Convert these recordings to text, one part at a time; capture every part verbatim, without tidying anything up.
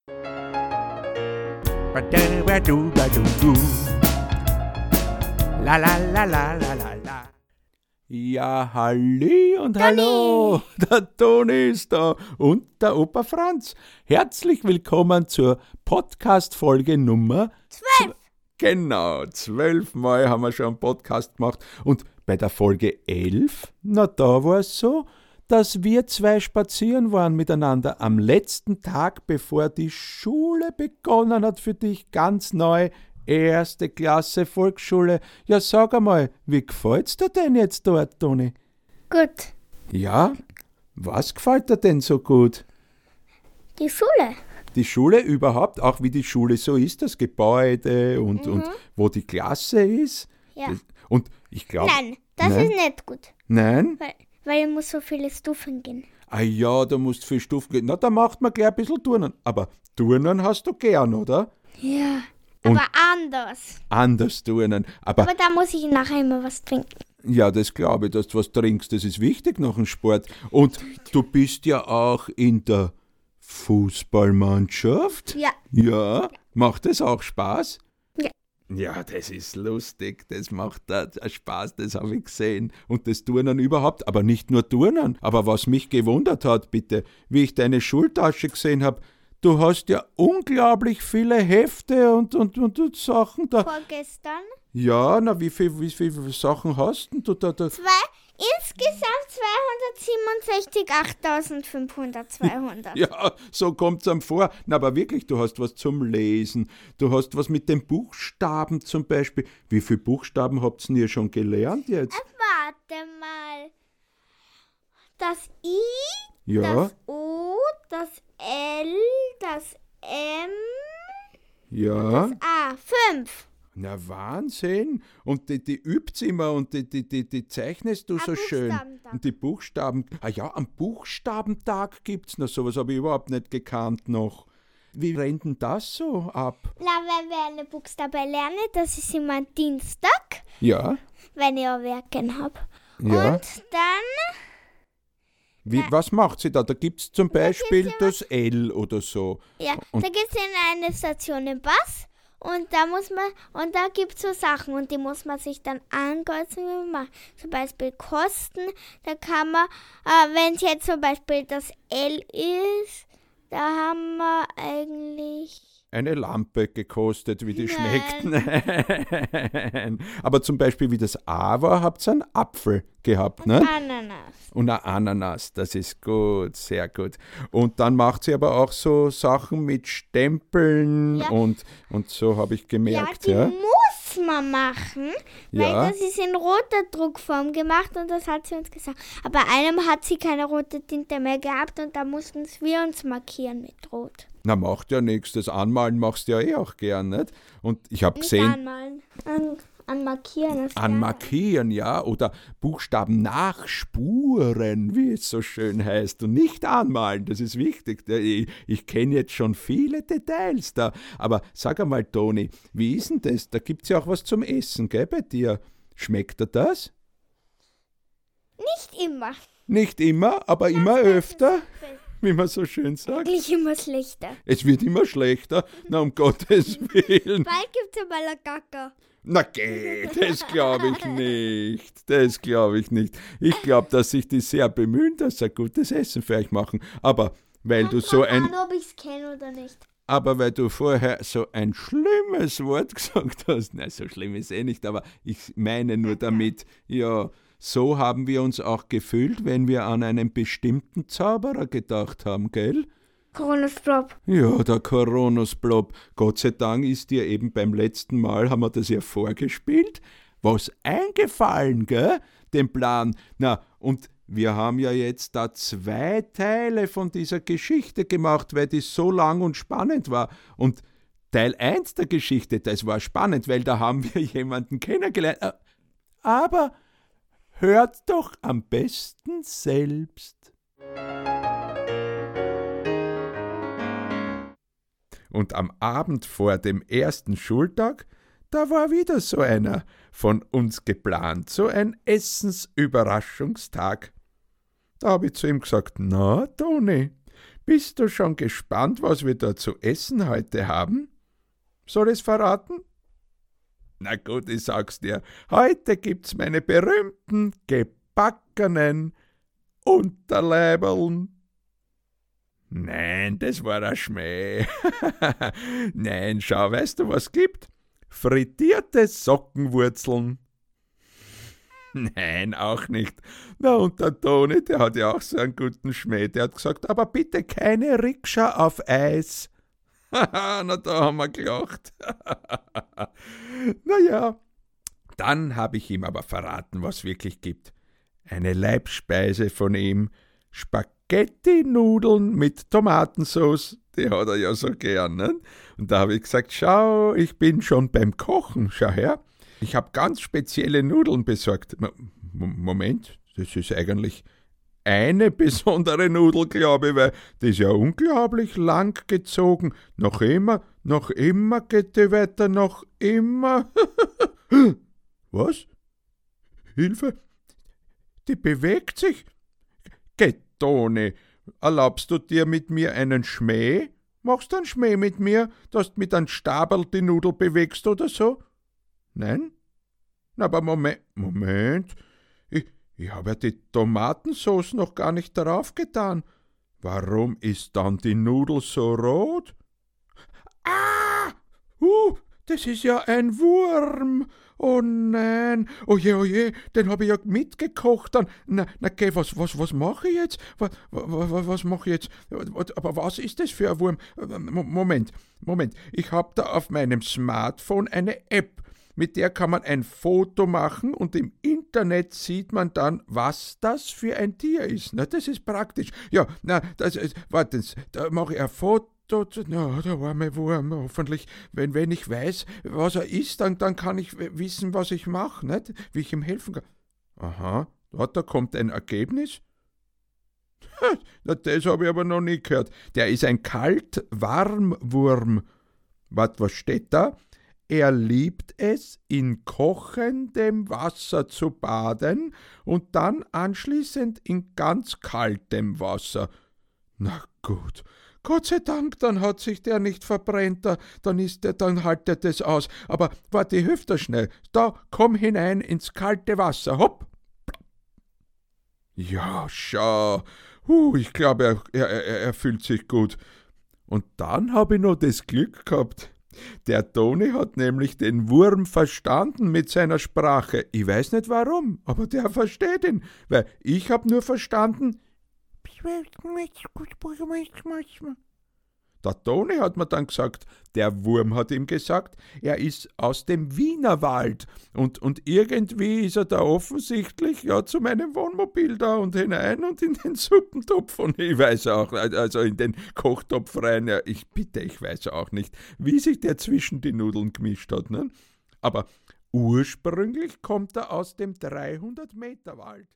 La la la la la la la. Ja, halli und hallo, der Toni ist da und der Opa Franz. Herzlich willkommen zur Podcast-Folge Nummer Zwölf. Genau, zwölfmal haben wir schon einen Podcast gemacht. Und bei der Folge elf, na da war es so, dass wir zwei spazieren waren miteinander am letzten Tag, bevor die Schule begonnen hat für dich, ganz neu, erste Klasse Volksschule. Ja, sag einmal, wie gefällt's dir denn jetzt dort, Toni? Gut. Ja? Was gefällt dir denn so gut? Die Schule. Die Schule überhaupt, auch wie die Schule so ist, das Gebäude und, Mhm. und wo die Klasse ist. Ja. Das, und ich glaube... Nein, das Nein? ist nicht gut. Nein? Weil, weil ich muss so viele Stufen gehen. Ah ja, da musst du viel Stufen gehen. Na, da macht man gleich ein bisschen Turnen. Aber Turnen hast du gern, oder? Ja. Und- Aber anders. Anders Turnen. Aber, Aber da muss ich nachher immer was trinken. ja, das glaube ich, dass du was trinkst. Das ist wichtig nach dem Sport. Und du bist ja auch in der Fußballmannschaft. Ja. Ja, macht das auch Spaß? Ja. Ja, das ist lustig, das macht da Spaß, das habe ich gesehen. Und das Turnen überhaupt, aber nicht nur Turnen. Aber was mich gewundert hat, bitte, wie ich deine Schultasche gesehen habe, du hast ja unglaublich viele Hefte und, und, und, und Sachen da. Vorgestern. Ja, na, wie viele wie viel Sachen hast denn du da? da? Zwei, insgesamt zweihundertsiebenundsechzig, achttausendfünfhundert, zweihundert. Ja, so kommt's einem vor. Na, aber wirklich, du hast was zum Lesen. Du hast was mit den Buchstaben zum Beispiel. Wie viele Buchstaben habt ihr schon gelernt jetzt? Warte mal. Das I, Ja, das O, das L, das M, ja. A. Fünf. Na, Wahnsinn. Und die, die übt's immer und die, die, die, die zeichnest du Am so schön. Buchstabentag. Und die Buchstaben. Ah ja, am Buchstabentag gibt's noch sowas, habe ich überhaupt nicht gekannt noch. Wie rennt denn das so ab? Na, wenn wir eine Buchstabe lernen, das ist immer ein Dienstag, Ja, wenn ich ein Werken habe. ja. Und dann, Wie, was macht sie da? Da gibt's zum Beispiel gibt's das L oder so. ja, Und- da gibt es eine Station im Bus und da muss man, und da gibt es so Sachen und die muss man sich dann ankreuzen, wie man macht. Zum Beispiel Kosten, da kann man, äh, wenn es jetzt zum Beispiel das L ist, da haben wir eigentlich... Eine Lampe gekostet, wie die Nein. schmeckt. Nein. Aber zum Beispiel, wie das A war, habt ihr einen Apfel gehabt, ne? Ananas. Und eine Ananas, das ist gut, sehr gut. Und dann macht sie aber auch so Sachen mit Stempeln Ja. und, und so habe ich Ja, gemerkt, die ja. muss man machen, weil Ja. das ist in roter Druckform gemacht und das hat sie uns gesagt. Aber einem hat sie keine rote Tinte mehr gehabt und da mussten wir uns markieren mit Rot. Na, macht ja nichts, das Anmalen machst du ja eh auch gern, nicht? Und ich habe Nicht gesehen, anmalen, an, an markieren. das an ja. Markieren, ja, oder Buchstaben nachspuren, wie es so schön heißt, und nicht anmalen, das ist wichtig. Ich, ich kenne jetzt schon viele Details da, aber sag einmal, Toni, wie ist denn das? Da gibt's ja auch was zum Essen, gell, bei dir? Schmeckt dir das? Nicht immer. Nicht immer, aber immer öfter, wie man so schön sagt. Eigentlich immer schlechter. Es wird immer schlechter, na um Gottes Willen. Bald gibt es einmal eine Gacker. Na geht, das glaube ich nicht. Das glaube ich nicht. Ich glaube, dass sich die sehr bemühen, dass sie ein gutes Essen für euch machen. Aber weil du so ein, An, ob ich es kenne oder nicht. aber weil du vorher so ein schlimmes Wort gesagt hast, na so schlimm ist eh nicht, aber ich meine nur damit, ja, so haben wir uns auch gefühlt, wenn wir an einen bestimmten Zauberer gedacht haben, gell? Coronastrop. Ja, der Coronasplob. Gott sei Dank ist dir eben beim letzten Mal, haben wir das ja vorgespielt, was eingefallen, gell? Den Plan. Na, und wir haben ja jetzt da zwei Teile von dieser Geschichte gemacht, weil die so lang und spannend war. Und Teil eins der Geschichte, das war spannend, weil da haben wir jemanden kennengelernt. Aber hört doch am besten selbst. Und am Abend vor dem ersten Schultag, da war wieder so einer von uns geplant, so ein Essensüberraschungstag. Da habe ich zu ihm gesagt, na, Toni, Bist du schon gespannt, was wir da zu essen heute haben? Soll ich's verraten? Na gut, ich sag's dir. Heute gibt's meine berühmten gebackenen Unterleiberln. Nein, das war ein Schmäh. Nein, schau, weißt du, was gibt? Frittierte Sockenwurzeln. Nein, auch nicht. Na, und der Toni, der hat ja auch so einen guten Schmäh. Der hat gesagt, aber bitte keine Rikscha auf Eis. Na, da haben wir gelacht. Na ja, dann habe ich ihm aber verraten, was wirklich gibt. Eine Leibspeise von ihm, Spaghetti-Nudeln mit Tomatensauce, die hat er ja so gern. Ne? Und da habe ich gesagt, schau, ich bin schon beim Kochen, schau her. Ich habe ganz spezielle Nudeln besorgt. Moment, das ist eigentlich eine besondere Nudel, glaube ich, weil die ist ja unglaublich lang gezogen. Noch immer, noch immer geht die weiter, noch immer. Was? Hilfe? Die bewegt sich? Geh, Toni, erlaubst du dir mit mir einen Schmäh? Machst du einen Schmäh mit mir, dass du mit einem Stabel die Nudel bewegst oder so? Nein? Na, aber Moment, Moment. Ich, ich habe ja die Tomatensauce noch gar nicht darauf getan. Warum ist dann die Nudel so rot? Ah! Uh, das ist ja ein Wurm. Oh nein. Oh je, oh je, den habe ich ja mitgekocht dann. Na, na geh, was, was, was mache ich jetzt? Was, was, was mache ich jetzt? Aber was ist das für ein Wurm? Moment, Moment. Ich habe da auf meinem Smartphone eine App. Mit der kann man ein Foto machen und im Internet sieht man dann, was das für ein Tier ist. Na, das ist praktisch. Ja, na, das ist, warten Sie, da mache ich ein Foto. Na, der arme Wurm, hoffentlich, wenn, wenn ich weiß, was er ist, dann, dann kann ich wissen, was ich mache, nicht? Wie ich ihm helfen kann. Aha, dort, da kommt ein Ergebnis. Na, das habe ich aber noch nie gehört. Der ist ein Kalt-Warm-Wurm. Wart, was steht da? Er liebt es, in kochendem Wasser zu baden und dann anschließend in ganz kaltem Wasser. Na gut, Gott sei Dank, dann hat sich der nicht verbrennt, da, dann ist der, dann haltet es aus. Aber warte, ich hilf dir schnell. Da, komm hinein ins kalte Wasser, hopp. Ja, schau, uh, ich glaube, er, er, er, er fühlt sich gut. Und dann habe ich noch das Glück gehabt. Der Toni hat nämlich den Wurm verstanden mit seiner Sprache. Ich weiß nicht warum, aber der versteht ihn, weil ich habe nur verstanden. Der Toni hat mir dann gesagt, der Wurm hat ihm gesagt, er ist aus dem Wienerwald und, und irgendwie ist er da offensichtlich ja zu meinem Wohnmobil da und hinein und in den Suppentopf und ich weiß auch, also in den Kochtopf rein, ja, ich bitte, ich weiß auch nicht, wie sich der zwischen die Nudeln gemischt hat, ne? Aber ursprünglich kommt er aus dem dreihundert Meter Wald.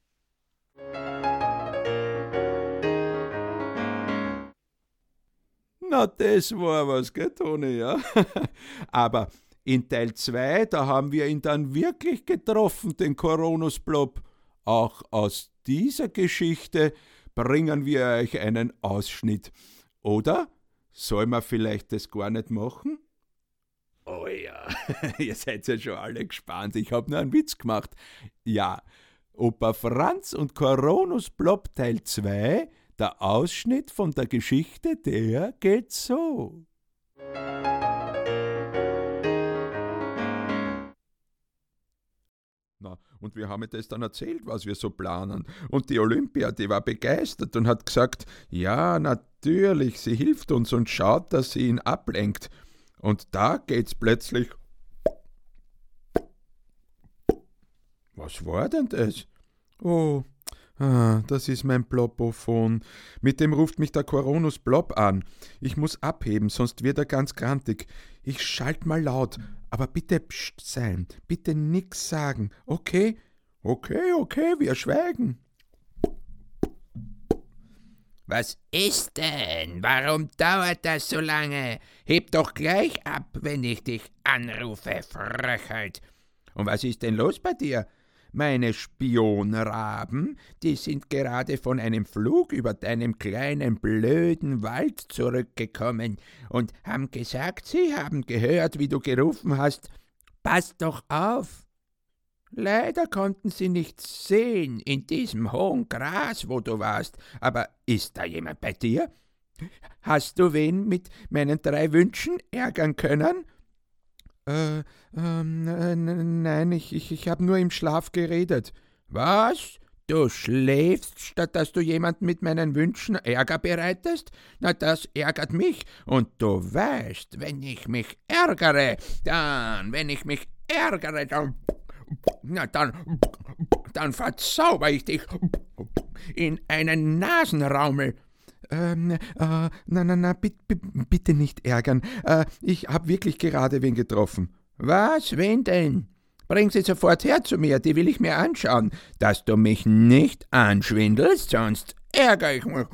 Na, das war was, gell, Toni, ja? Aber in Teil zwei, da haben wir ihn dann wirklich getroffen, den Koronusblob. Auch aus dieser Geschichte bringen wir euch einen Ausschnitt. Oder? Sollen wir vielleicht das gar nicht machen? Oh ja, ihr seid ja schon alle gespannt. Ich habe nur einen Witz gemacht. Ja, Opa Franz und Koronusblob Teil zwei, der Ausschnitt von der Geschichte, der geht so. Na, und wir haben das dann erzählt, was wir so planen. Und die Olympia, die war begeistert und hat gesagt, ja, natürlich, sie hilft uns und schaut, dass sie ihn ablenkt. Und da geht's plötzlich. Was war denn das? Oh, ah, das ist mein Blobophon. Mit dem ruft mich der Koronus Blob an. Ich muss abheben, sonst wird er ganz grantig. Ich schalt mal laut, aber bitte pst sein, bitte nix sagen, okay? Okay, okay, wir schweigen. Was ist denn? Warum dauert das so lange? Heb doch gleich ab, wenn ich dich anrufe, Frechheit. Und was ist denn los bei dir? Meine Spionraben, die sind gerade von einem Flug über deinem kleinen blöden Wald zurückgekommen und haben gesagt, sie haben gehört, wie du gerufen hast, pass doch auf. Leider konnten sie nichts sehen in diesem hohen Gras, wo du warst, aber ist da jemand bei dir? Hast du wen mit meinen drei Wünschen ärgern können? Äh, ähm, äh, nein, ich, ich, ich habe nur im Schlaf geredet. Was? Du schläfst, statt dass du jemanden mit meinen Wünschen Ärger bereitest? Na, das ärgert mich. Und du weißt, wenn ich mich ärgere, dann, wenn ich mich ärgere, dann, na, dann, dann verzauber ich dich in einen Nasenraumel. Ähm, äh, na, na, na, bitte, bitte nicht ärgern. Äh, ich habe wirklich gerade wen getroffen. Was? Wen denn? Bring sie sofort her zu mir, die will ich mir anschauen. Dass du mich nicht anschwindelst, sonst ärgere ich mich.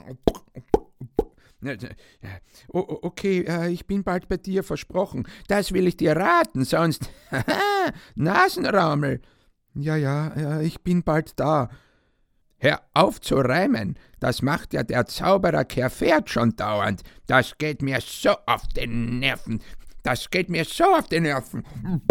O- okay, äh, ich bin bald bei dir, versprochen. Das will ich dir raten, sonst... Haha, Nasenraumel. Ja, ja, äh, ich bin bald da. Hör auf zu reimen, das macht ja der Zauberer Kerfert schon dauernd. Das geht mir so auf den Nerven, das geht mir so auf den Nerven.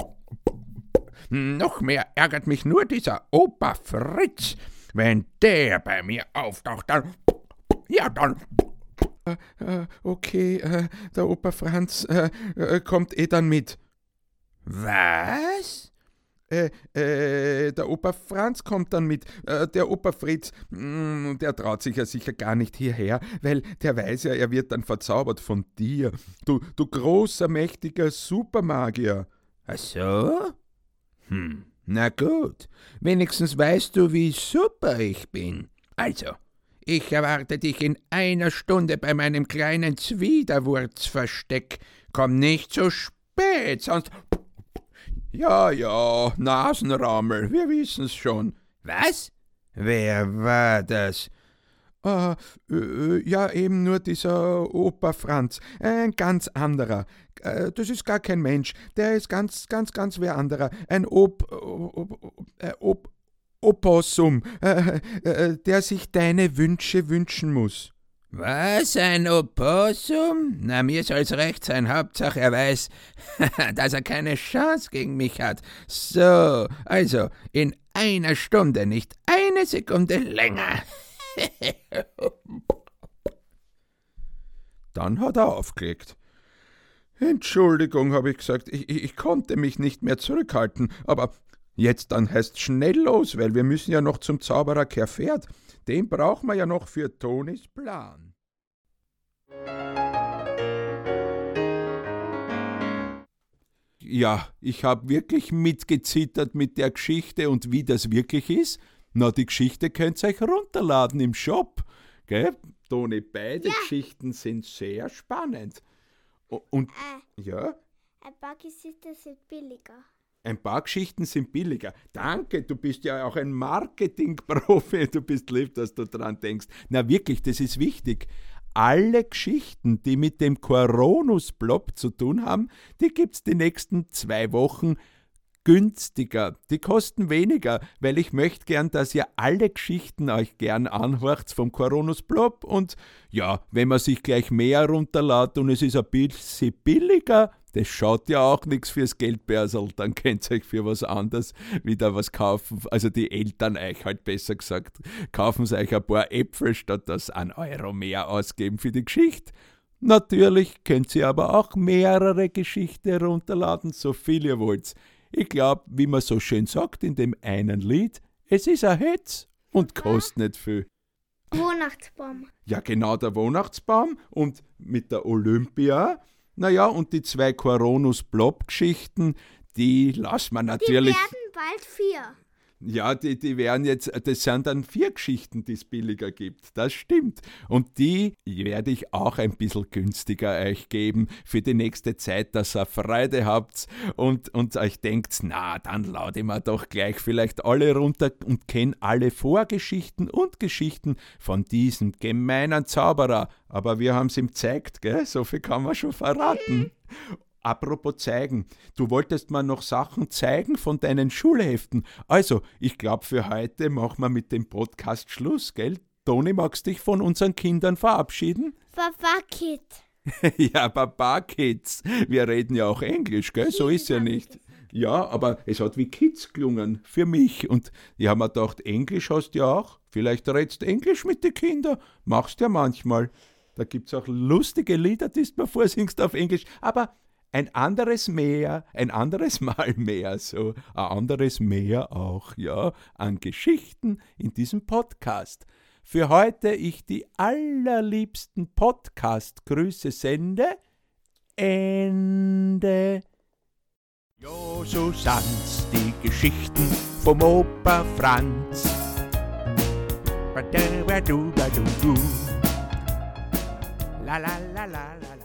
Noch mehr ärgert mich nur dieser Opa Fritz. Wenn der bei mir auftaucht, dann... Ja, dann... Äh, äh, okay, äh, der Opa Franz äh, äh, kommt eh dann mit. Was? Äh, äh, der Opa Franz kommt dann mit, äh, der Opa Fritz, mh, der traut sich ja sicher gar nicht hierher, weil der weiß ja, er wird dann verzaubert von dir, du, du großer, mächtiger Supermagier. Ach so? Hm, na gut, wenigstens weißt du, wie super ich bin. Also, ich erwarte dich in einer Stunde bei meinem kleinen Zwiderwurzversteck. Komm nicht zu spät, sonst... Ja, ja, Nasenrammel, wir wissen's schon. Was? Wer war das? Äh, äh, ja, eben nur dieser Opa Franz, ein ganz anderer. Äh, das ist gar kein Mensch, der ist ganz, ganz, ganz wer anderer. Ein Op... Op... Op... Opossum, äh, äh, der sich deine Wünsche wünschen muss. Was, ein Opossum? Na, mir soll's recht sein, Hauptsache er weiß, dass er keine Chance gegen mich hat. So, also, in einer Stunde, nicht eine Sekunde länger. Dann hat er aufgelegt. Entschuldigung, habe ich gesagt, ich, ich konnte mich nicht mehr zurückhalten, aber jetzt dann heißt schnell los, weil wir müssen ja noch zum Zauberer Kerfert. Den brauchen wir ja noch für Tonis Plan. Ja, ich habe wirklich mitgezittert mit der Geschichte und wie das wirklich ist. Na, die Geschichte könnt ihr euch runterladen im Shop. Gell? Toni, beide Ja. Geschichten sind sehr spannend. O- Und, Äh, ja, ein paar Geschichten sind billiger. ein paar Geschichten sind billiger. Danke, du bist ja auch ein Marketing-Profi. Du bist lieb, dass du dran denkst. Na wirklich, das ist wichtig. Alle Geschichten, die mit dem Coronus-Blob zu tun haben, die gibt's die nächsten zwei Wochen günstiger. Die kosten weniger, weil ich möchte gern, dass ihr alle Geschichten euch gern anhört vom Coronus-Blob. Und ja, wenn man sich gleich mehr runterlädt und es ist ein bisschen billiger, das schaut ja auch nichts fürs Geldbörsel, dann könnt ihr euch für was anderes wieder was kaufen. Also die Eltern euch halt besser gesagt, kaufen sie euch ein paar Äpfel, statt dass ein Euro mehr ausgeben für die Geschichte. Natürlich könnt ihr aber auch mehrere Geschichten runterladen, so viel ihr wollt. Ich glaube, wie man so schön sagt in dem einen Lied, es ist ein Hetz und kostet nicht viel. Weihnachtsbaum. Ja, genau, der Weihnachtsbaum und mit der Olympia. Naja, und die zwei Coronus-Blob-Geschichten, die lassen wir Die natürlich... werden bald vier. Ja, die, die werden jetzt, das sind dann vier Geschichten, die es billiger gibt. Das stimmt. Und die werde ich auch ein bisschen günstiger euch geben für die nächste Zeit, dass ihr Freude habt und, und euch denkt, na, dann lade ich mir doch gleich vielleicht alle runter und kenne alle Vorgeschichten und Geschichten von diesem gemeinen Zauberer. Aber wir haben es ihm gezeigt, gell? So viel kann man schon verraten. apropos zeigen, du wolltest mir noch Sachen zeigen von deinen Schulheften. Also, ich glaube, für heute machen wir mit dem Podcast Schluss, gell? Toni, magst dich von unseren Kindern verabschieden? Papa Kid. Ja, Papa Kids. Wir reden ja auch Englisch, gell? So ist ja nicht. Ja, aber es hat wie Kids gelungen für mich. Und ich habe mir gedacht, Englisch hast du ja auch. Vielleicht redest du Englisch mit den Kindern. Machst ja manchmal. Da gibt es auch lustige Lieder, die du mir vorsingst auf Englisch. Aber ein anderes mehr, ein anderes Mal mehr, so ein anderes mehr auch, ja, an Geschichten in diesem Podcast. Für heute ich die allerliebsten Podcast-Grüße sende. Ende. Jo, so sind's die Geschichten vom Opa Franz. Ba-da-ba-du-ba-du-du. La la la la la.